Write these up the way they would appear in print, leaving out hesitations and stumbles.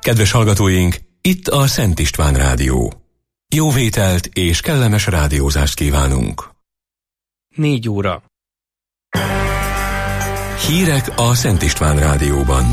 Kedves hallgatóink, itt a Szent István Rádió. Jó vételt és kellemes rádiózást kívánunk. 4 óra. Hírek a Szent István Rádióban.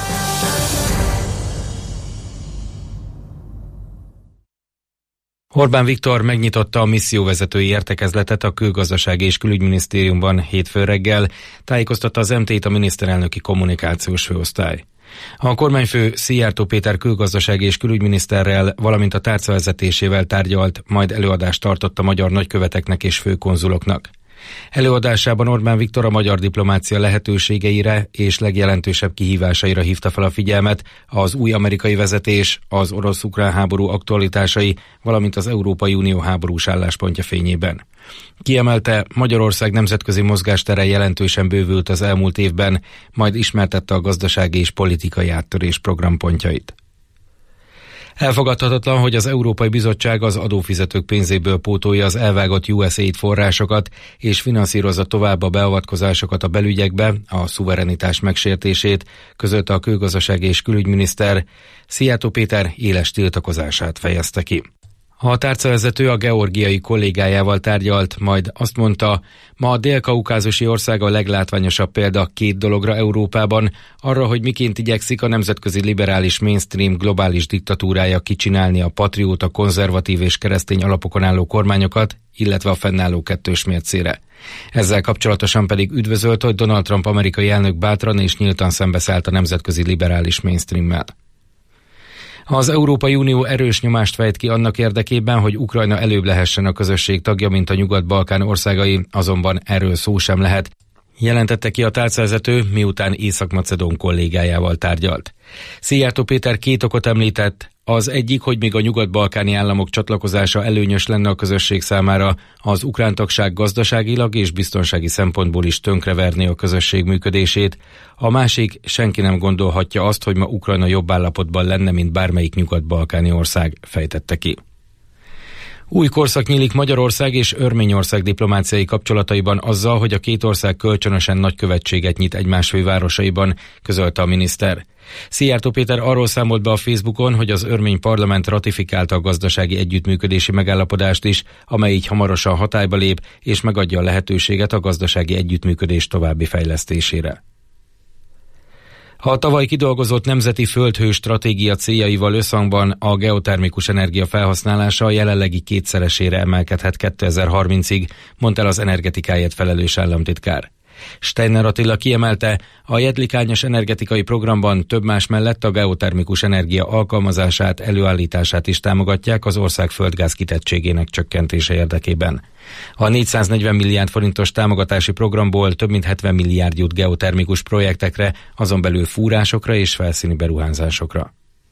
Orbán Viktor megnyitotta a misszióvezetői értekezletet a Külgazdasági és Külügyminisztériumban hétfő reggel, tájékoztatta az MT-t a miniszterelnöki kommunikációs főosztály. A kormányfő Szijjártó Péter külgazdasági és külügyminiszterrel, valamint a tárca vezetésével tárgyalt, majd előadást tartott a magyar nagyköveteknek és főkonzuloknak. Előadásában Orbán Viktor a magyar diplomácia lehetőségeire és legjelentősebb kihívásaira hívta fel a figyelmet, az új amerikai vezetés, az orosz-ukrán háború aktualitásai, valamint az Európai Unió háborús álláspontja fényében. Kiemelte, Magyarország nemzetközi mozgástere jelentősen bővült az elmúlt évben, majd ismertette a gazdasági és politikai áttörés programpontjait. Elfogadhatatlan, hogy az Európai Bizottság az adófizetők pénzéből pótolja az elvágott USAID forrásokat, és finanszírozza tovább a beavatkozásokat a belügyekbe, a szuverenitás megsértését, közölte a külgazdasági és külügyminiszter. Szijjártó Péter éles tiltakozását fejezte ki. A tárcavezető a georgiai kollégájával tárgyalt, majd azt mondta, ma a dél-kaukázusi ország a leglátványosabb példa 2 dologra Európában, arra, hogy miként igyekszik a nemzetközi liberális mainstream globális diktatúrája kicsinálni a patrióta, konzervatív és keresztény alapokon álló kormányokat, illetve a fennálló kettős mércére. Ezzel kapcsolatosan pedig üdvözölt, hogy Donald Trump amerikai elnök bátran és nyíltan szembeszállt a nemzetközi liberális mainstreammel. Az Európai Unió erős nyomást fejt ki annak érdekében, hogy Ukrajna előbb lehessen a közösség tagja, mint a Nyugat-Balkán országai, azonban erről szó sem lehet, jelentette ki a tárcavezető, miután észak-macedón kollégájával tárgyalt. Szijjártó Péter 2 okot említett, az egyik, hogy még a nyugat-balkáni államok csatlakozása előnyös lenne a közösség számára, az ukrán tagság gazdaságilag és biztonsági szempontból is tönkreverné a közösség működését, a másik, senki nem gondolhatja azt, hogy ma Ukrajna jobb állapotban lenne, mint bármelyik nyugat-balkáni ország, fejtette ki. Új korszak nyílik Magyarország és Örményország diplomáciai kapcsolataiban azzal, hogy a 2 ország kölcsönösen nagykövetséget nyit egymás fővárosaiban, közölte a miniszter. Szijjártó Péter arról számolt be a Facebookon, hogy az örmény parlament ratifikálta a gazdasági együttműködési megállapodást is, amely így hamarosan hatályba lép, és megadja a lehetőséget a gazdasági együttműködés további fejlesztésére. A tavaly kidolgozott nemzeti földhő stratégia céljaival összhangban a geotermikus energia felhasználása a jelenlegi 2-szeresére emelkedhet 2030-ig, mondta el az energetikáért felelős államtitkár. Steiner Attila kiemelte, a jedlikányos energetikai programban több más mellett a geotermikus energia alkalmazását, előállítását is támogatják az ország földgáz kitettségének csökkentése érdekében. A 440 milliárd forintos támogatási programból több mint 70 milliárd jut geotermikus projektekre, azon belül fúrásokra és felszíni beruházásokra.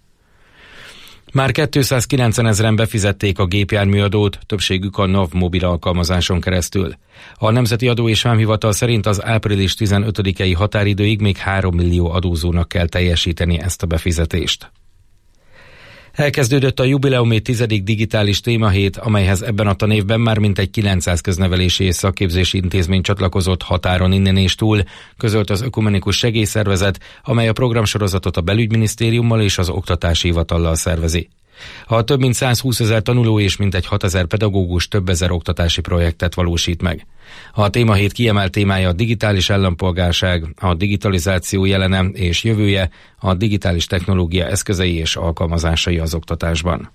Már 290 000-en befizették a gépjárműadót, többségük a NAV mobil alkalmazáson keresztül. A Nemzeti Adó és Vámhivatal szerint az április 15-i határidőig még 3 millió adózónak kell teljesíteni ezt a befizetést. Elkezdődött a jubileumi 10. digitális témahét, amelyhez ebben a tanévben már mintegy 900 köznevelési és szakképzési intézmény csatlakozott határon innen és túl, közölt az Ökumenikus Segélyszervezet, amely a programsorozatot a Belügyminisztériummal és az Oktatási Hivatallal szervezi. A több mint 120 000 tanuló és mintegy 6 000 pedagógus több ezer oktatási projektet valósít meg. A témahét kiemelt témája a digitális állampolgárság, a digitalizáció jelene és jövője, a digitális technológia eszközei és alkalmazásai az oktatásban.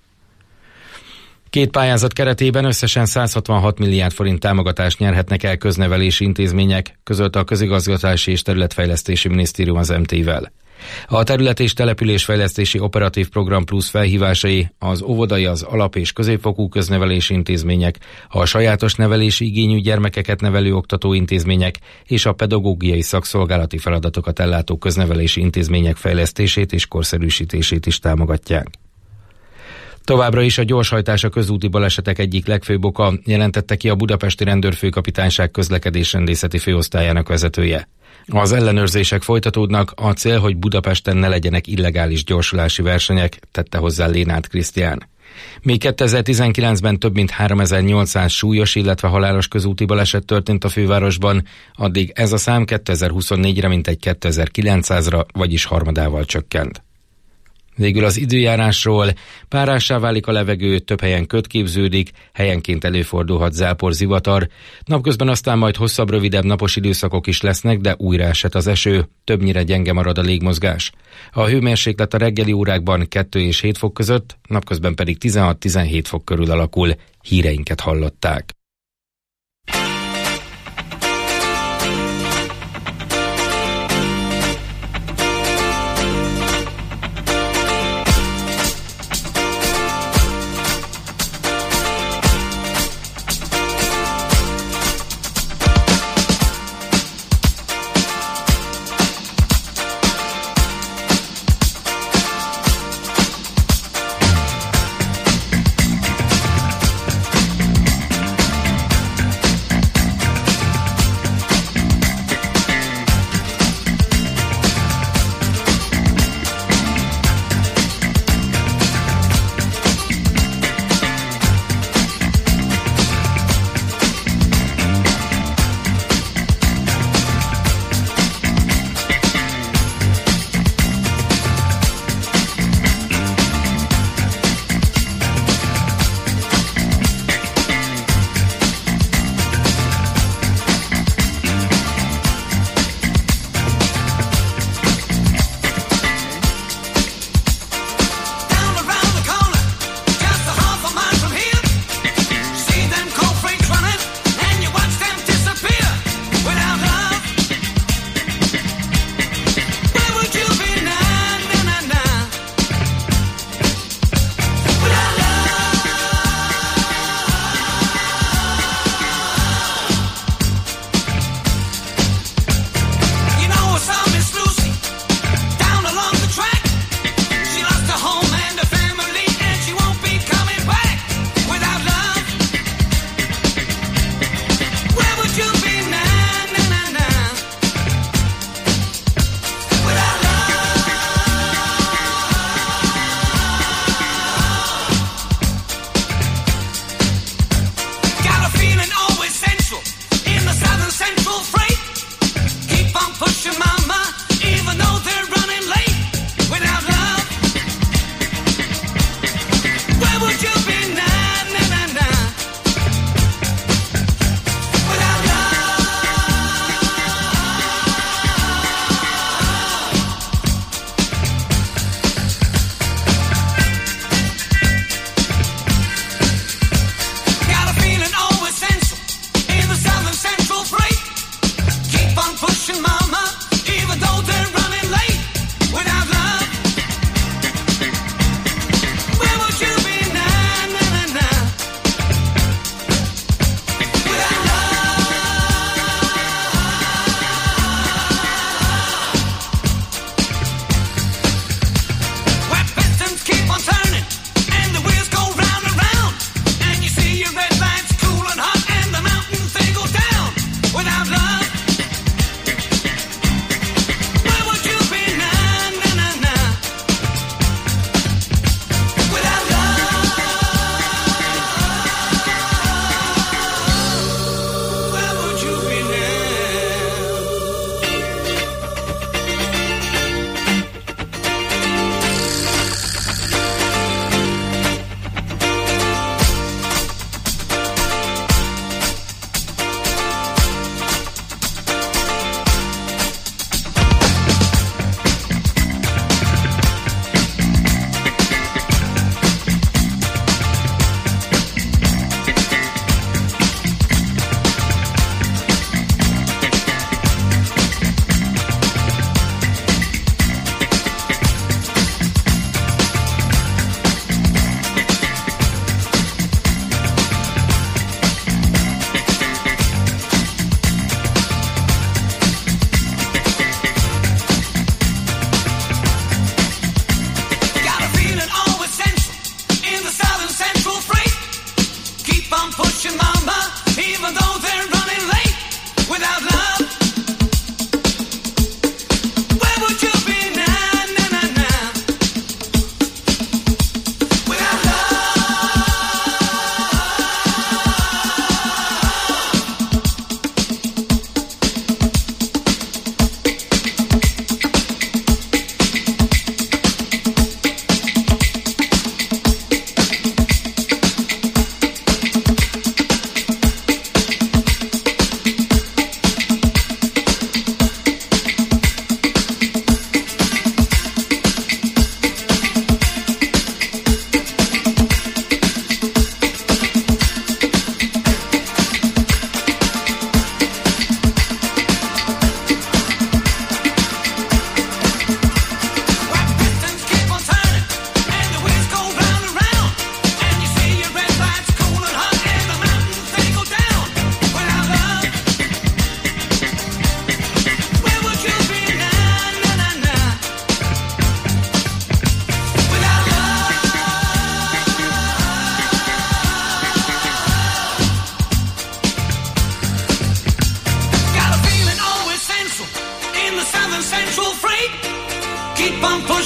2 pályázat keretében összesen 166 milliárd forint támogatást nyerhetnek el köznevelési intézmények, közölte a Közigazgatási és Területfejlesztési Minisztérium az MT-vel. A terület- és településfejlesztési operatív program plusz felhívásai az óvodai, az alap- és középfokú köznevelési intézmények, a sajátos nevelési igényű gyermekeket nevelő oktatóintézmények és a pedagógiai szakszolgálati feladatokat ellátó köznevelési intézmények fejlesztését és korszerűsítését is támogatják. Továbbra is a gyorshajtás a közúti balesetek egyik legfőbb oka, jelentette ki a Budapesti Rendőrfőkapitányság közlekedésrendészeti főosztályának vezetője. Az ellenőrzések folytatódnak, a cél, hogy Budapesten ne legyenek illegális gyorsulási versenyek, tette hozzá Lénárt Krisztián. Még 2019-ben több mint 3800 súlyos, illetve halálos közúti baleset történt a fővárosban, addig ez a szám 2024-re mintegy 2900-ra, vagyis harmadával csökkent. Végül az időjárásról: párássá válik a levegő, több helyen köd képződik, helyenként előfordulhat zápor, zivatar. Napközben aztán majd hosszabb, rövidebb napos időszakok is lesznek, de újra esett az eső, többnyire gyenge marad a légmozgás. A hőmérséklet a reggeli órákban 2 és 7 fok között, napközben pedig 16-17 fok körül alakul. Híreinket hallották.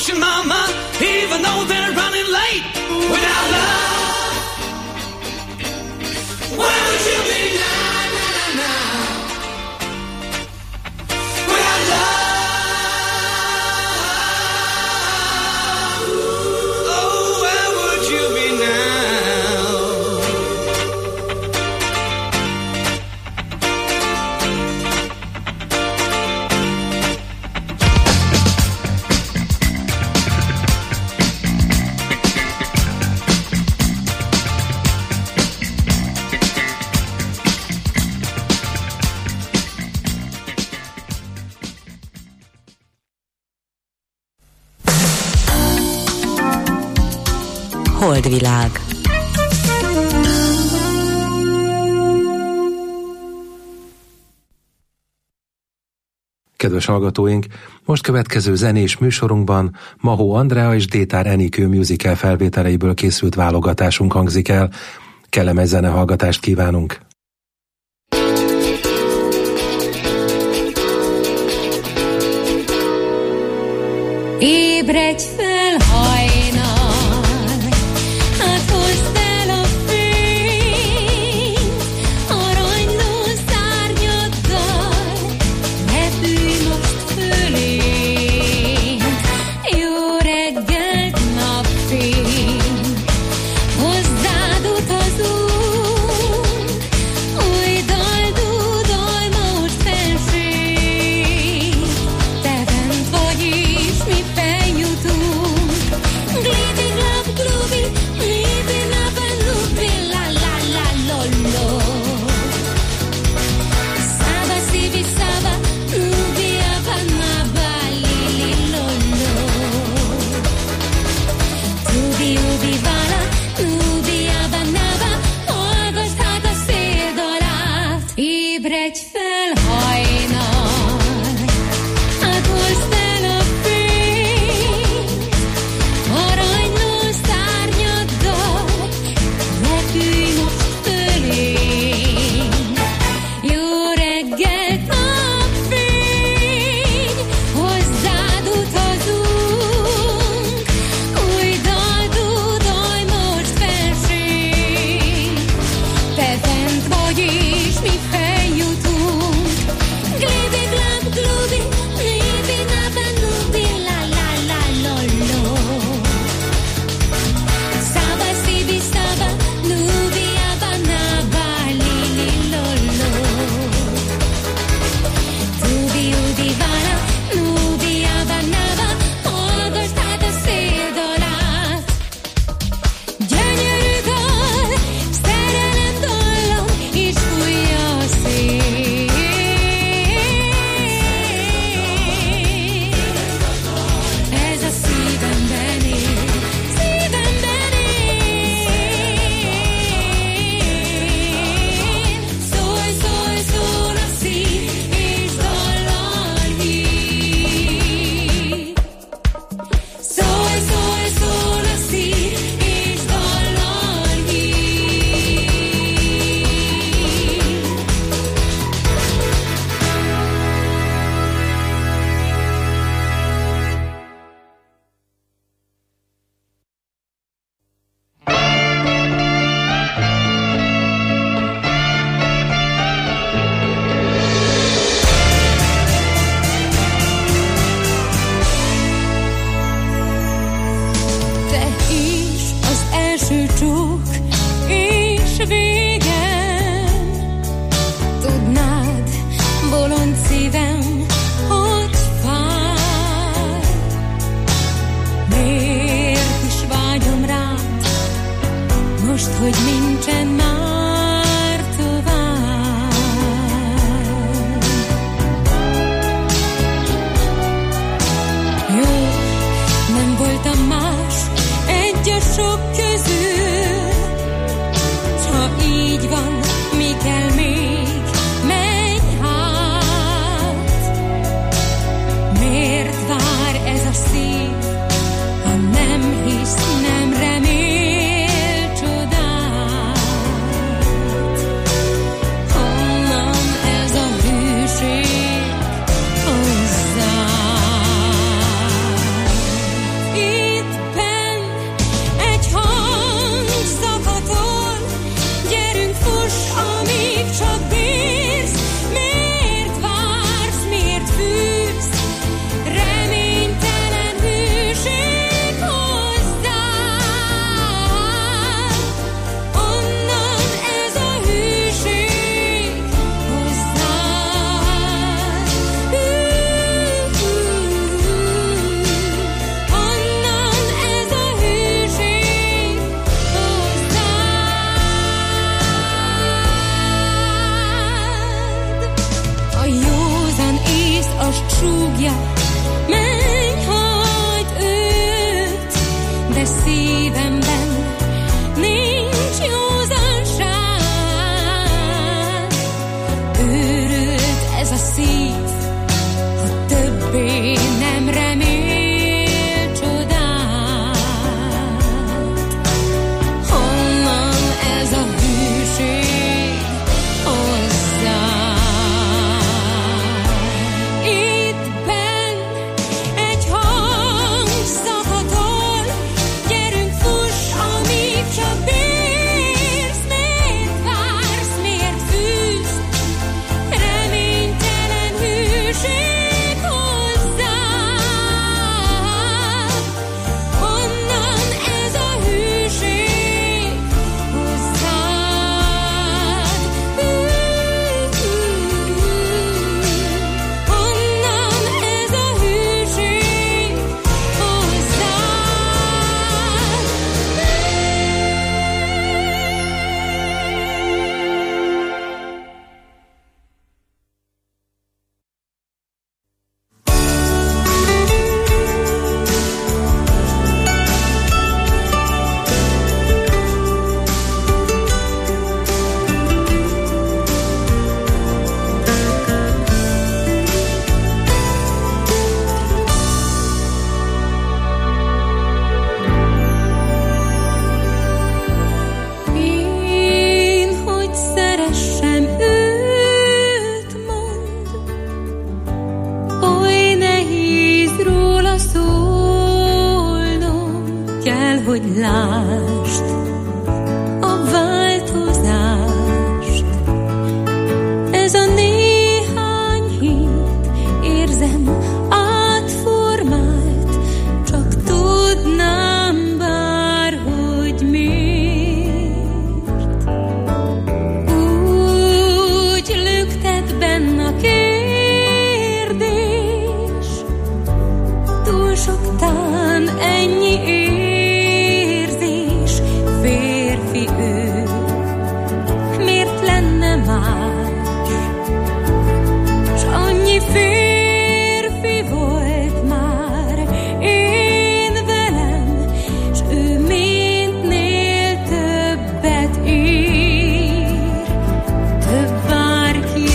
ocean, mama, even though they're running late. Without love, where would you be now, now, now? Without love, oh, where would you be now? Holdvilág. Kedves hallgatóink, most következő zenés műsorunkban Mahó Andrea és Détár Enikő musical felvételeiből készült válogatásunk hangzik el. Kellemes zenehallgatást kívánunk! Ébredj fel, hajnal, hát hozd el a fényt, aranyló szárnyaddal, repülj most fölénk. Jó reggelt, napfény, hozzád utazunk, új dal dúdol most fenség, te bent vagy és mi feljutunk. Gliding love, glooby, living up and looping, la la la lo lo. Saba, sibi, saba, nubia, banaba, lili, lo lo. Tubi, ubi, vala, nubia, banaba, hallgass hát a széldalát. Ébredj fel, hajnal, hát hozd el a fényt, aranyló szárnyaddal, repülj most fölénk. Jó reggelt, napfény, hozzád utazunk, új dal dúdolj most fenség, te fent vagy és mi feljutunk. Glibbi, glab, glubbi, libbi, nabba, nubbi, la la la lo lo. Saba, sibi, saba, nubi, abba, nabba, lili, lo lo. Tubi, ubi, vala, nubi, abba, nabba, hallgass hát a széldalát. Gyönyörű dal, szerelem dallam, és fújja a szél. Ez a szívemben él, szívemben él. Szólj, szólj, szól a szív, és dallal hív. Szólj, szólj, szól a szív, és dallal hív. Te is az első csók és végem, tudnád, bolond szívem, hogy fáj. Miért is vágyom rád, most, hogy nincsen már tovább. Jó, nem voltam más egy a sok közül, s ha így van, mi kell még, menj hát. Miért vár ez a szív, ha nem hisz, nem remél csodát? hogy lásd a változást. Ez a néhány hét, érzem, átformált, csak tudnám bár, hogy miért. Úgy lüktet benne a kérdés, túl sok tán ennyi érzés, férfi ő, miért lenne más? S annyi férfi volt már én velem, s ő mindnél többet ír, több bárkinél.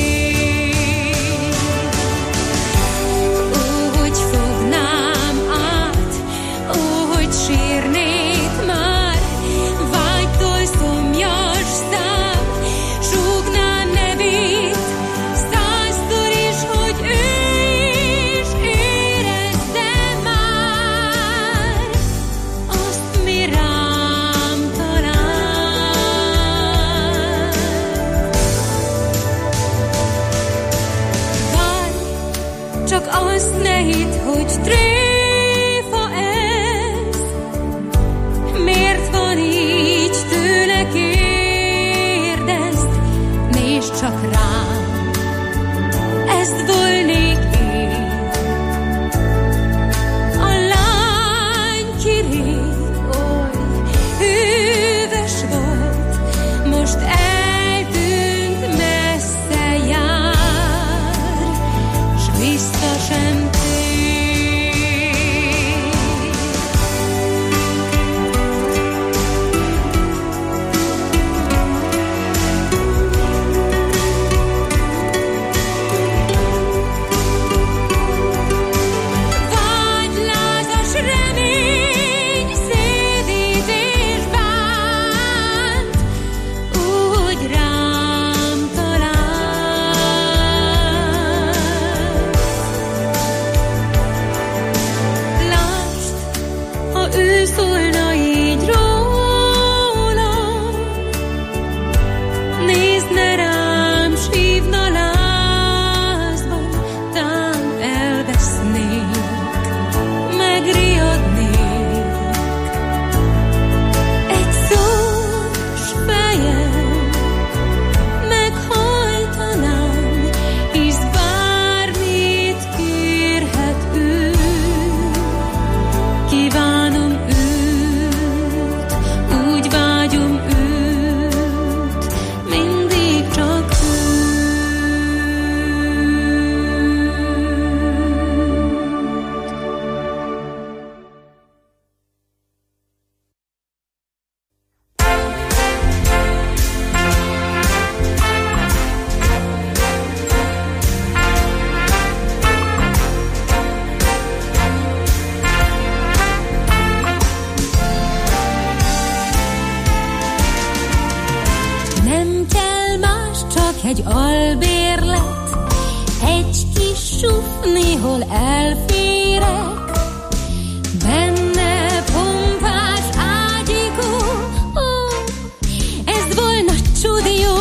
Ó, hogy fognám át, ó, hogy sírnék már, vágytól szomjas szám, súgná nevét, százszor is, hogy ő is érezze már azt, mi rám talál. Várj, csak azt ne hidd, hogy tréfa ez. Miért van így, tőle kérdezd, nézd csak rám, ezt volnék én. A lány kirég oly hűvös volt, most eltűnt, messze jár, s vissza sem tér. Vágylázas remény, szédítés bánt, úgy rám talál. Lásd, ha ő szólna így rólam, nézne rám, s hívna lázban, tán elvesznék, megriadnék. Egy szós fejem meghajtanám, hisz bármit kérhet ő. Kívánom őt, úgy vágyom őt, mindig csak őt. Nem kell más, csak egy albérlet, egy kis suf, néhol elférek. Benne pompás ágyikó, ó, ez volna csudió.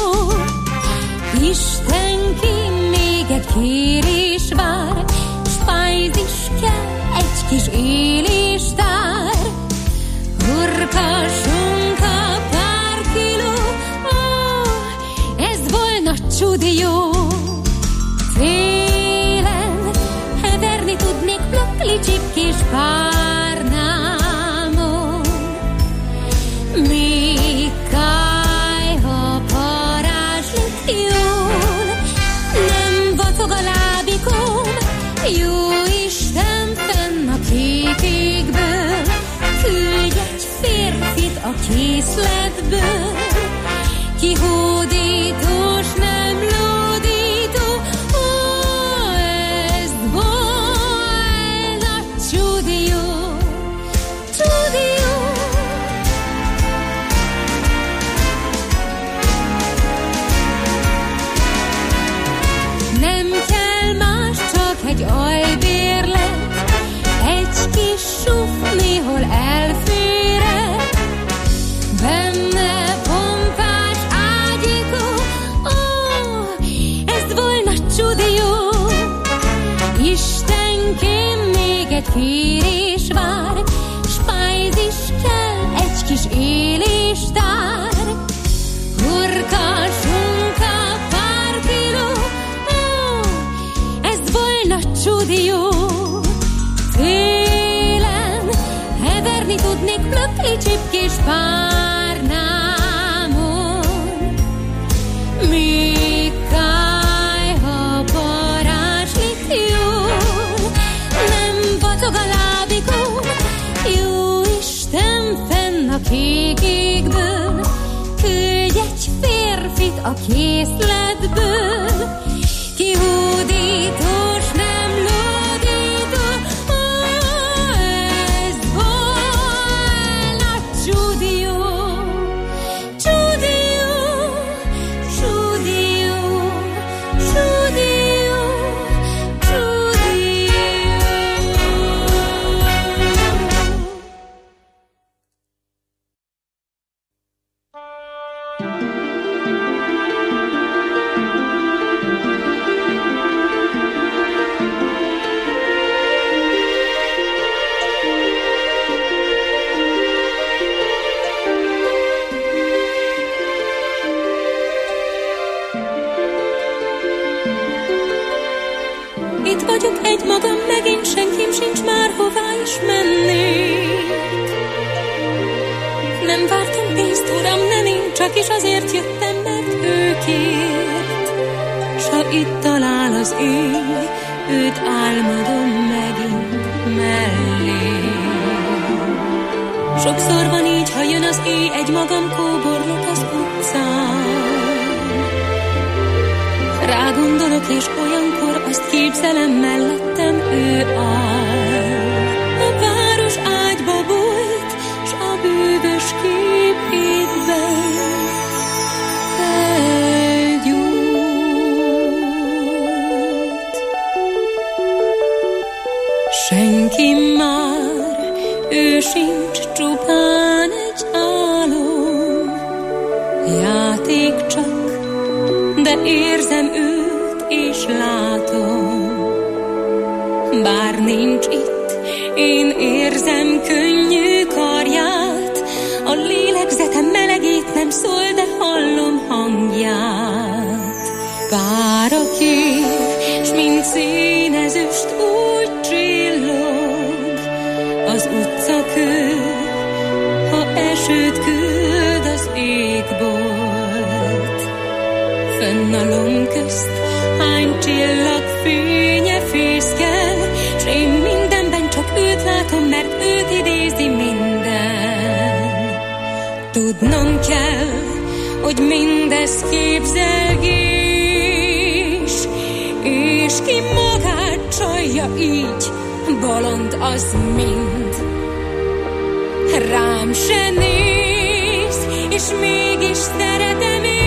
Istenki, még egy kérés vár, spájz is kell, egy kis éléstár. Hurka, sonka, pár kiló, ó, ez volna csudió. Télen heverni tudnék plaklicsik kis párnámon. Még kályha parázslik jól, nem vacog a lábikom, jó Isten fenn a kék égből, küldj egy férfit a készletből, ki hódítós, nem lódító, ó, ez volna csudió, csudió. Nem kell más, csak egy albérlet, egy kis suf, néhol elfér. kérés vár, spájz is kell, egy kis éléstár. Hurka, sunka, pár kiló, ez volna csúdi jó. Télen heverni tudnék plöpli csipkés párnámon. Még kájha parázslit jól, nem vacog a lábikom, jó Isten fenn a kék égből, küldj egy férfit a készletből, kihódítós, nem lódító, ez volna csúdi jó, csúdi jó, csúdi jó, csúdi jó, csúdi jó. Itt vagyok egymagam, megint senkim sincs már, hová is mennék. Nem vártam pénzt, uram, nem én, csak is azért jöttem, mert ő kért. S ha itt talál az éj, őt álmodom megint mellé. Sokszor van így, ha jön az éj, egymagam kóborlok az utcán. Rágondolok, és olyankor azt képzelem, mellettem ő áll. A város ágyba bújt, s a bűvös képétben felgyújt. Senki már, ő sincs, csupán egy álom, játék csak, de érzem őt és látom. Bár nincs itt, én érzem könnyű karját, a lélegzetem melegét nem szól, de hallom hangját. Pár a kép, s mint színezüst úgy csillog az utcakő, ha esőt küld az égbolt. Fönn a lomb közt hány csillag fénye fészkel, s én mindenben csak őt látom, mert őt idézi minden. Tudnom kell, hogy mindez képzelgés, és ki magát csalja így, bolond az mind. Rám se néz, és mégis szeretem én.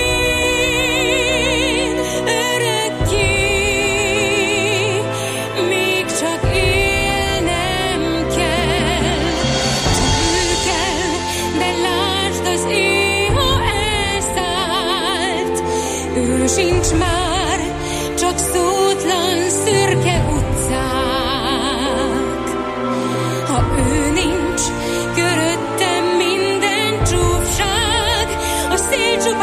Sincs már, csak szótlan szürke utcák. Ha ő nincs, köröttem minden csúfság, a szél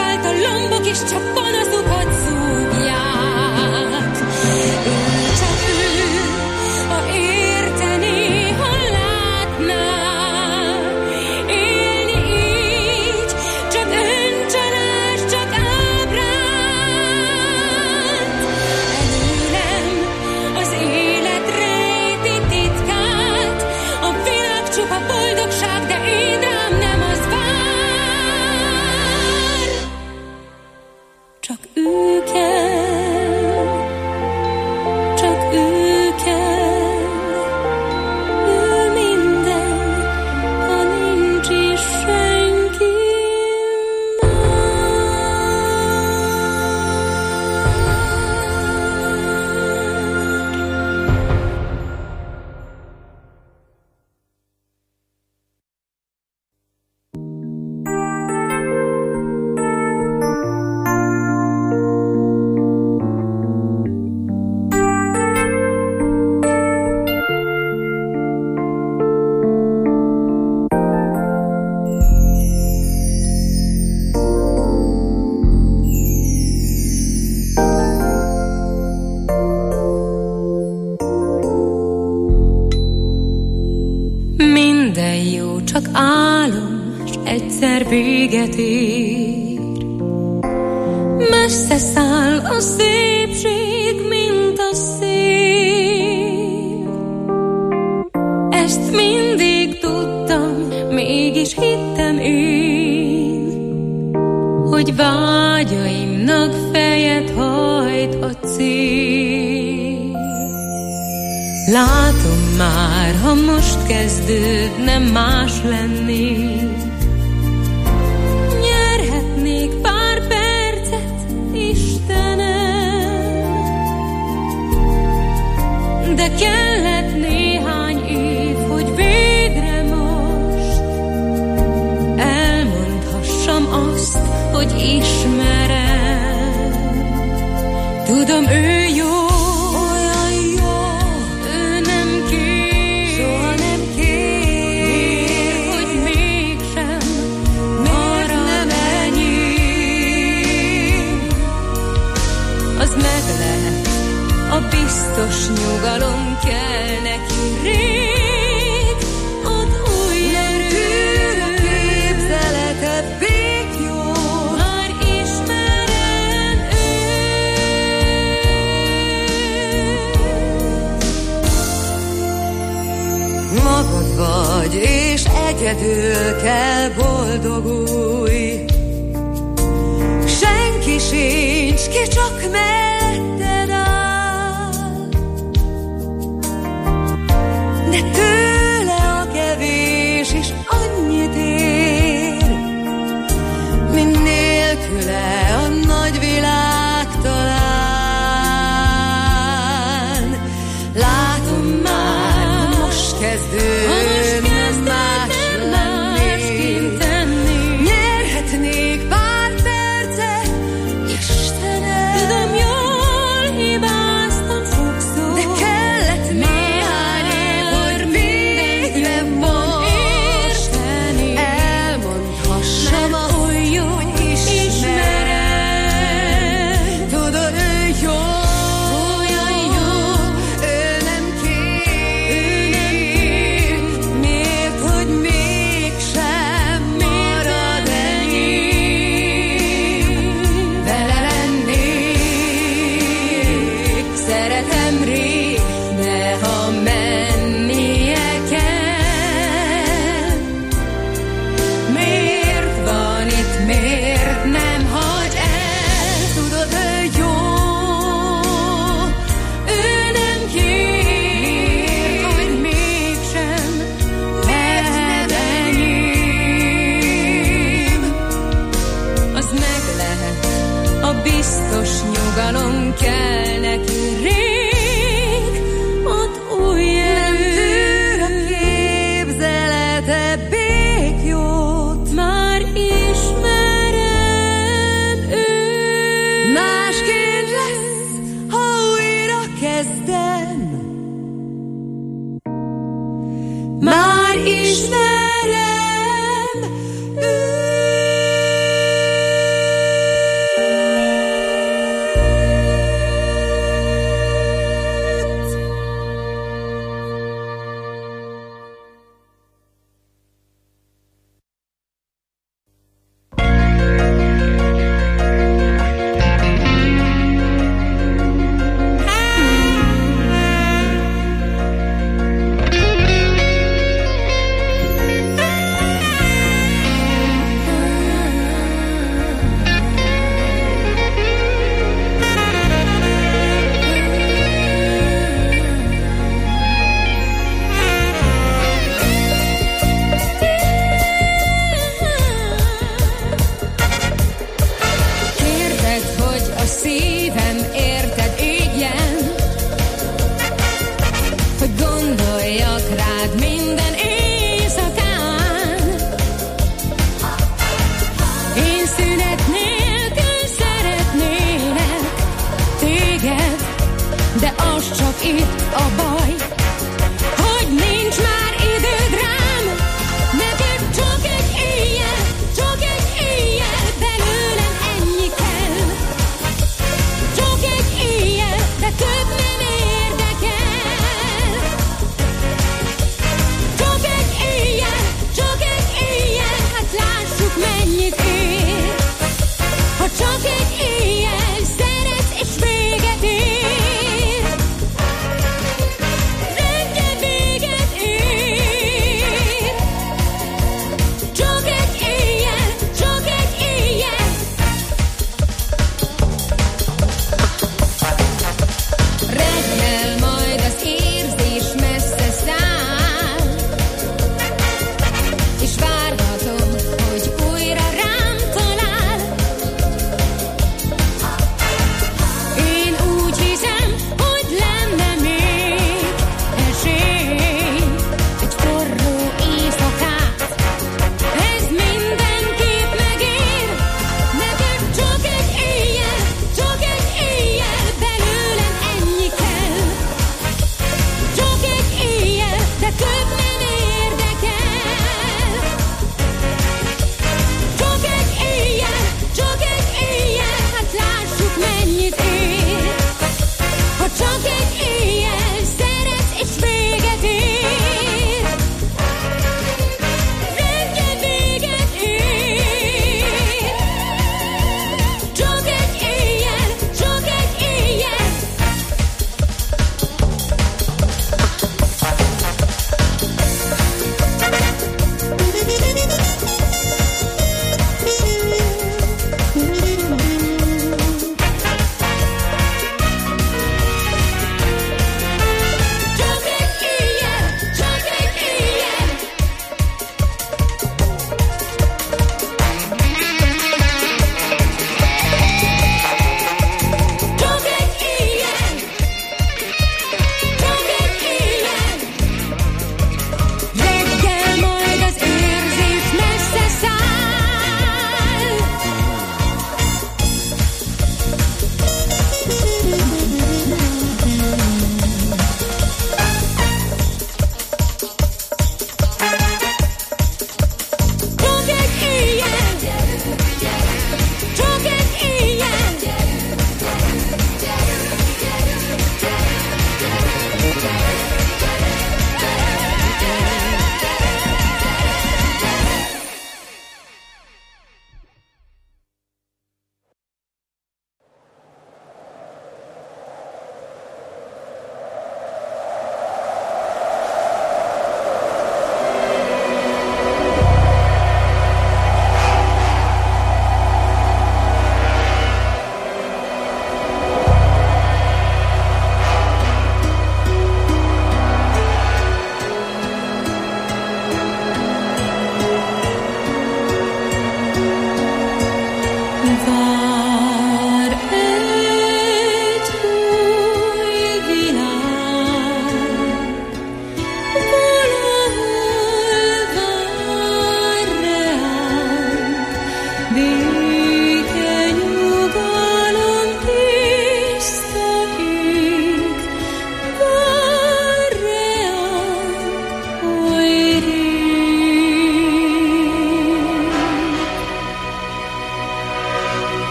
minden jó csak álom, s egyszer véget ér. Messze száll a szépség, mint a szél. Ezt mindig tudtam, mégis hittem én, hogy vágyaimnak fejet hajt a cél. Látom már, ha most kezdődne, más lennék. Nyerhetnék pár percet, Istenem, de kellett néhány év, hogy végre most elmondhassam azt, hogy ismerem. Tudom, ő jó, olyan jó, ő nem kér, soha nem kér, hogy mégsem marad enyém. Az meg lehet, a biztos nyugalom kell neki rég, ad új erőt, a képzelete békjó. Már ismerem őt. Magad vagy, és egyedül kell boldogulj. Senki sincs, ki csak melletted áll. De tőle a kevés is annyit ér, mint nélküle a nagy világ talán. Látom már, ha most kezdődne más lenni, nyerhetnék pár percet, Istenem. Tudom, jól hibáztam sokszor, de kellett néhány év, hogy végre most elmondhassam azt, hogy ismerem. Tudod, ő jó, olyan jó, ő nem kér, miért, hogy mégsem marad enyém. Vele lennék, szeretem rég, de ha mennie kell, miért van itt, miért nem hagy el? Tudod, ő jó, ő nem kér, hogy mégsem marad enyém. Az meg lehet, a biztos nyugalom kell neki rég, ad új erőt, a képzelete békjót. Már ismerem őt. Másként lesz, ha újra kezdem. Már ismerem őt.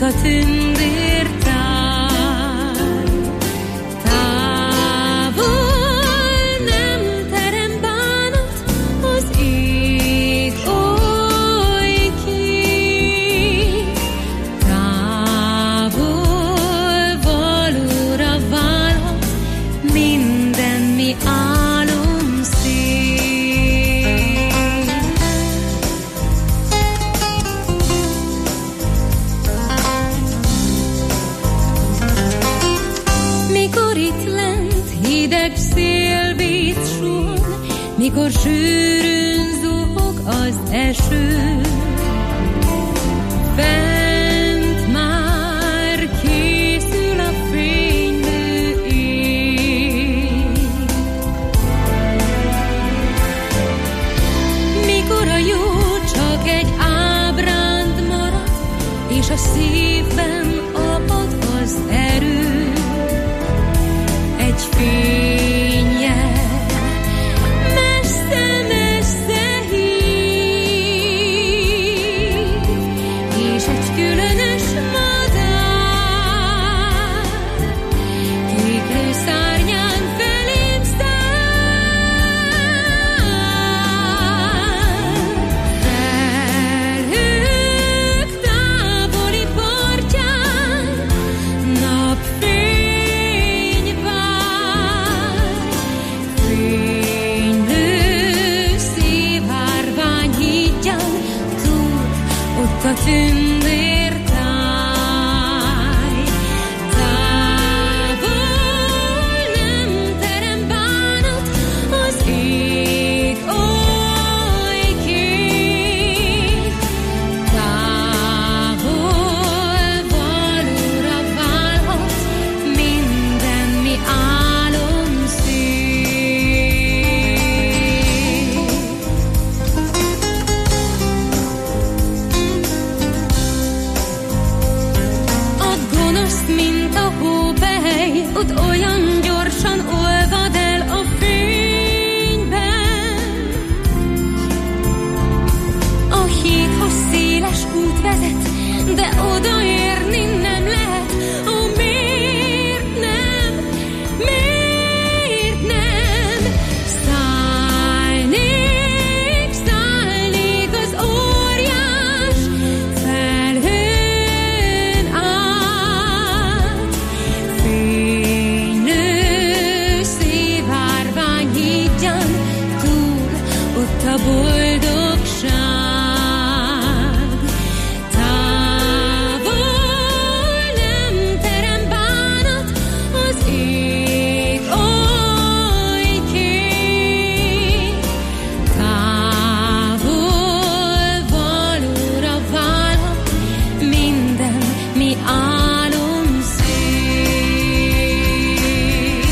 a tündértáj. Távol nem terem bánat, az ég oly kék. Távol valóra válhat minden, mi álom szép. Mikor itt lent hideg szélvét sun, mikor sűrűn zuhog az eső, fent már készül a fénylő ég. Mikor a jó csak egy ábránd marad, és a szívben apad az erő, egy fényjel messze-messze hív, és egy különös madár kéklő szárnyán felém száll. Felhők távoli partján napfény vár, fénylő szivárvány hídján túl, ott a tündértáj. Távol nem terem bánat, az ég oly kék. Távol valóra válhat minden, mi álom szép. A gonosz, mint a hópehely, ott olyan gyorsan olvad el a fényben. A hídhoz széles út vezet, de odaérni nem lehet. Ó, miért nem? Miért nem? Szállnék az óriás felhőn át. Fénylő szivárvány hídján túl, ott a boldogság. Távol nem terem bánat, az ég oly kék. Távol valóra válhat minden, mi álom szép.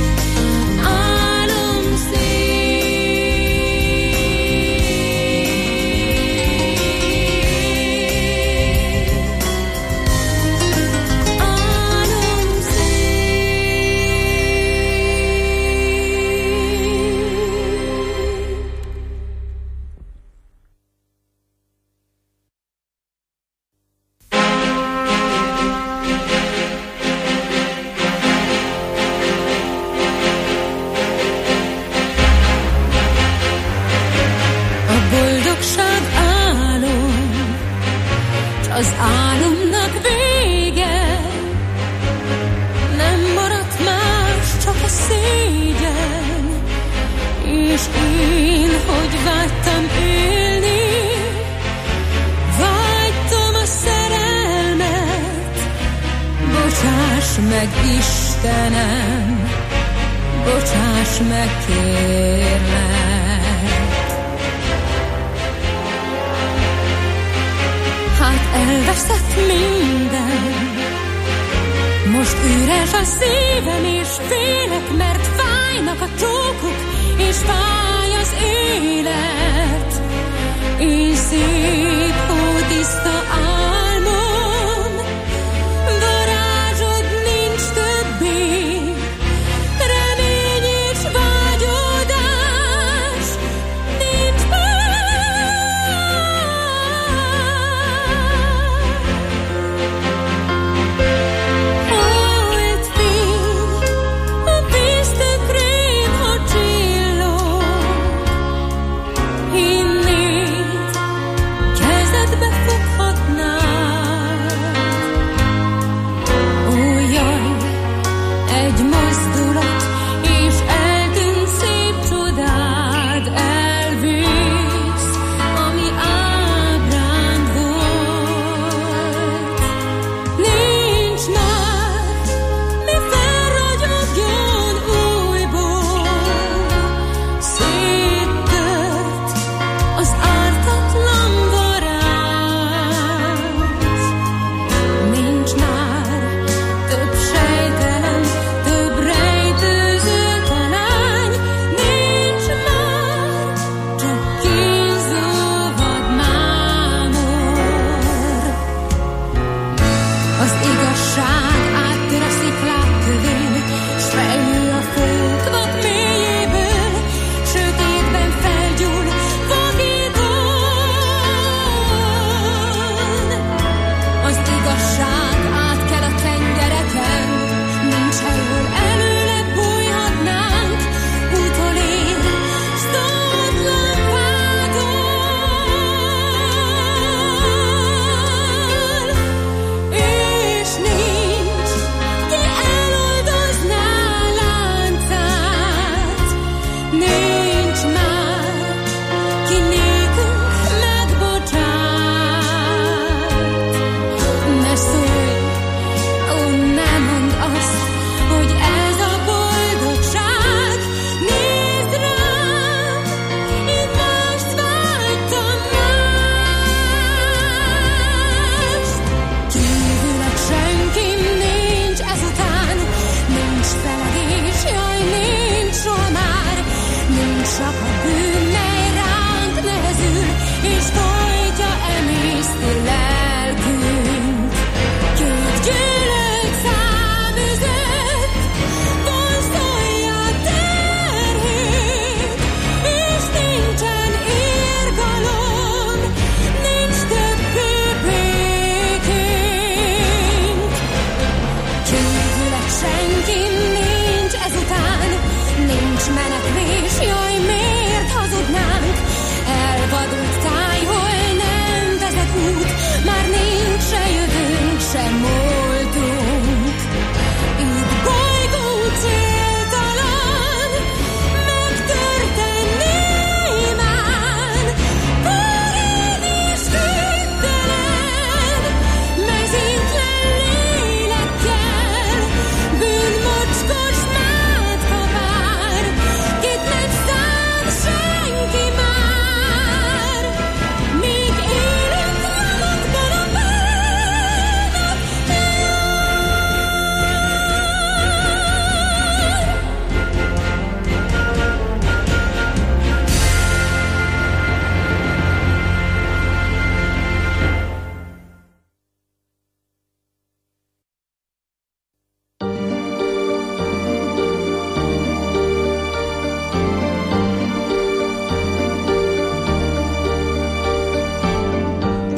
Álom szép. Álom szép. A boldogság álom, s az álomnak vége, nem maradt más, csak a szégyen. És én, hogy vágytam élni, vágytam a szerelmet. Bocsáss meg, Istenem, bocsáss meg, kérlek. Hát elveszett minden, most üres a szívem, és félek, mert fájnak a csókok, és fáj az élet. Én szép, hótiszta álmom, varázsod nincs többé, remény és vágyódás nincs már.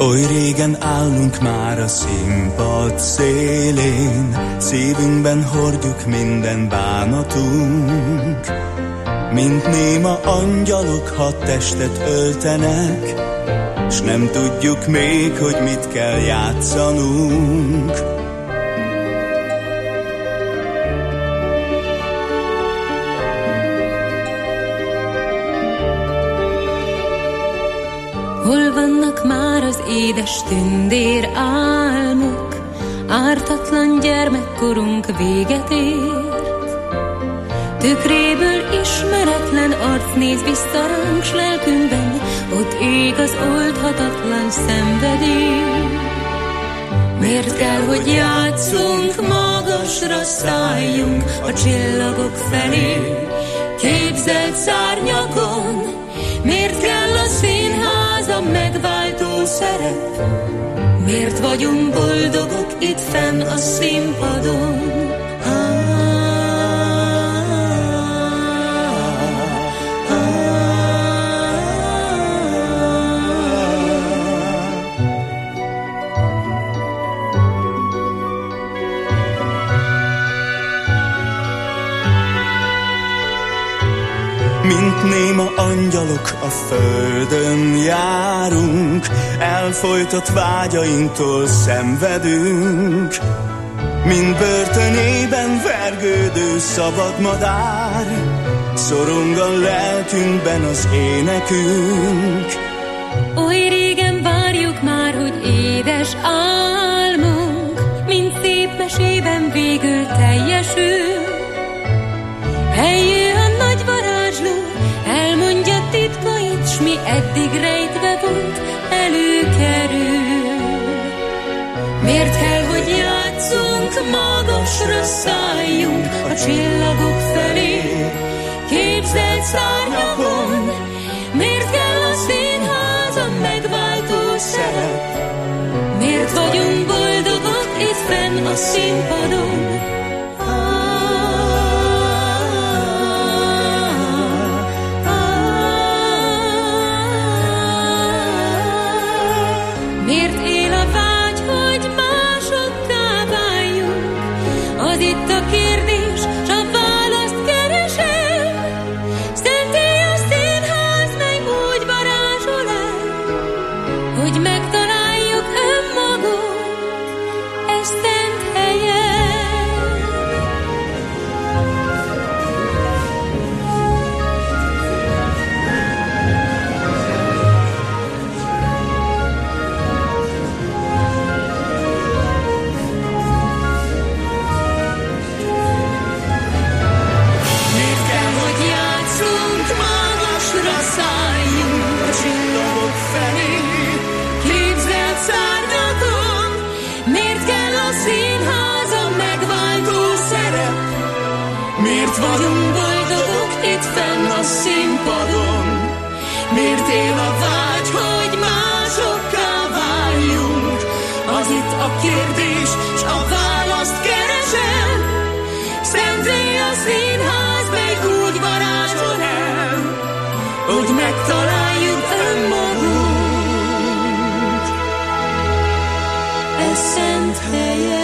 Oly régen állunk már a színpad szélén, szívünkben hordjuk minden bánatunk. Mint néma angyalok, ha testet öltenek, s nem tudjuk még, hogy mit kell játszanunk. Hol vannak már az édes tündér álmok, ártatlan gyermekkorunk véget ért. Tükréből ismeretlen arc néz vissza ránk, s lelkünkben ott ég az oldhatatlan szenvedély. Miért kell, hogy játszunk, magasra szálljunk a csillagok felé, képzelt szárnyakon? Miért kell a színház, a megváltó szerep? Miért vagyunk boldogok itt fenn a színpadon? Mint néma angyalok a földön járunk, elfojtott vágyainktól szenvedünk. Mint börtönében vergődő szabad madár, szorong a lelkünkben az énekünk. Oly régen várjuk már, hogy édes álmunk, mint szép mesében végül teljesül. Eljön a nagy varázsló, elmondja titkait, s mi eddig rejtve volt, előkerül. Miért kell, hogy játszunk, magasra szálljunk a csillagok felé, képzelt szárnyakon? Miért kell a színház, a megváltó szerep? Miért vagyunk boldogok itt fenn a színpadon? Miért él a vágy, hogy másokká váljunk? Az itt a kérdés, s a választ keresem. Szentély a színház, meg úgy varázsol el, hogy megtaláljuk önmagunk, ez szent helyen. Miért kell, hogy játszunk, magasra szálljunk a csillagok felé, képzelt szárnyakon? Miért kell a színház, a megváltó szerep? Miért vagyunk boldogok itt fenn a színpadon? Miért él a vágy, hogy másokká váljunk? Az itt a kérdés, s a választ keresem. Szentély a színház, meg úgy varázsol el, hogy megtaláljuk önmagunk, ez szent helyen.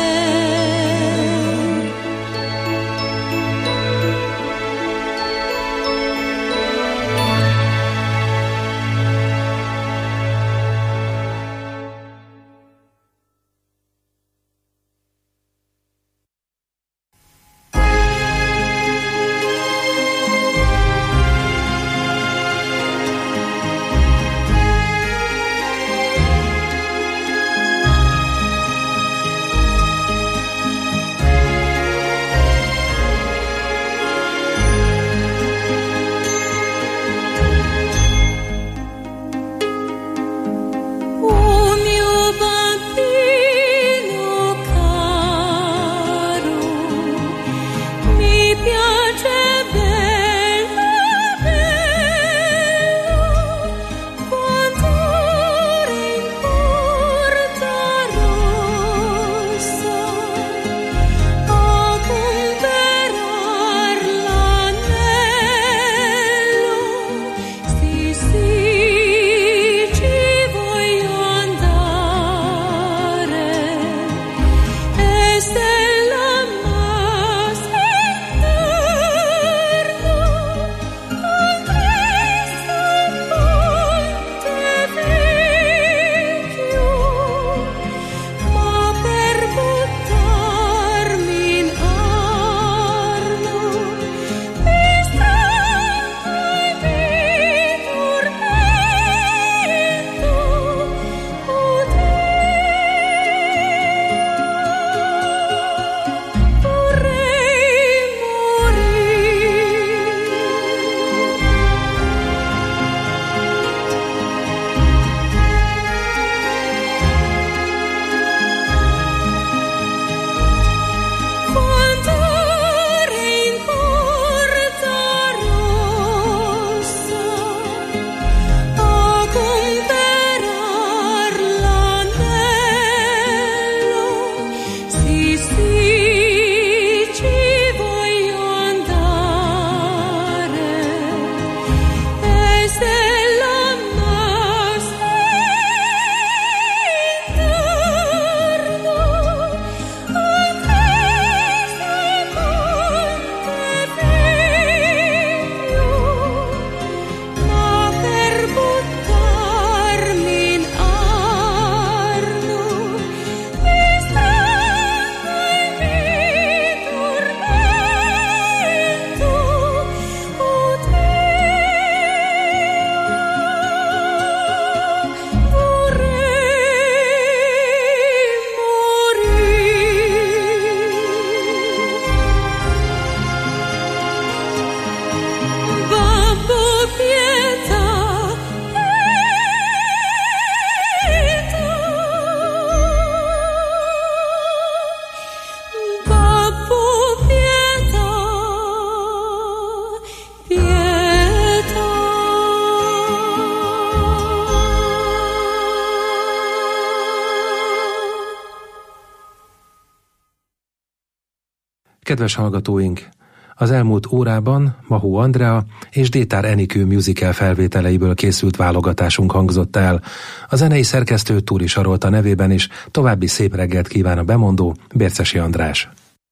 Kedves hallgatóink, az elmúlt órában Mahó Andrea és Détár Enikő musical felvételeiből készült válogatásunk hangzott el. A zenei szerkesztő Túri Sarolta nevében is további szép reggelt kíván a bemondó Bércesi András.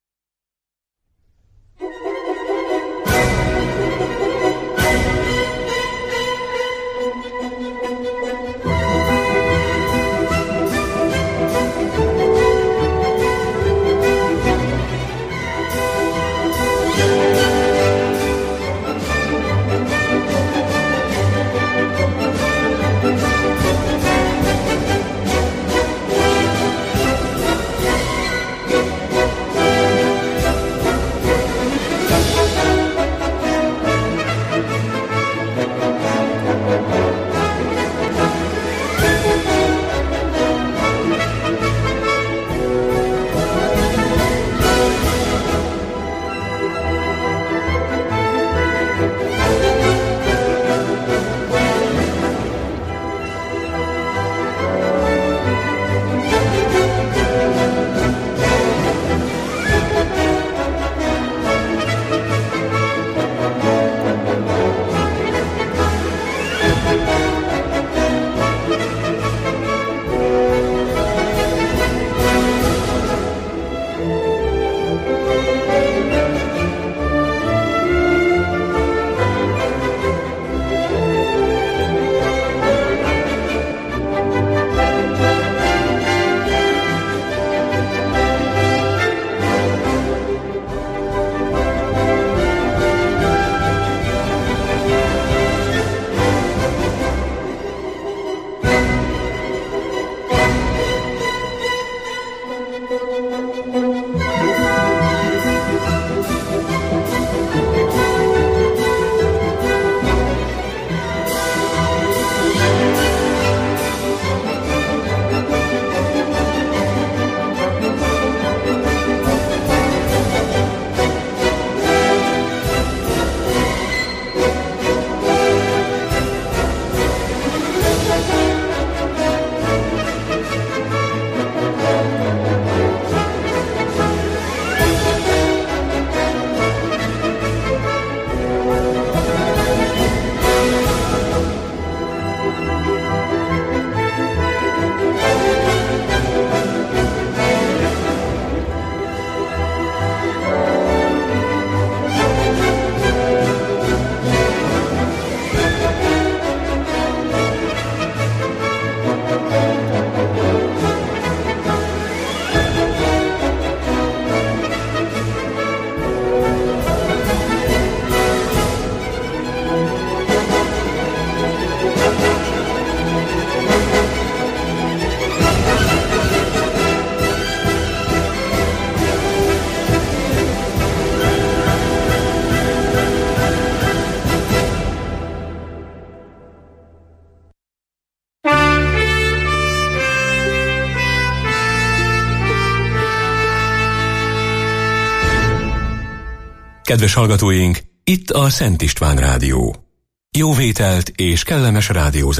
Kedves hallgatóink, itt a Szent István Rádió. Jó vételt és kellemes rádiózást!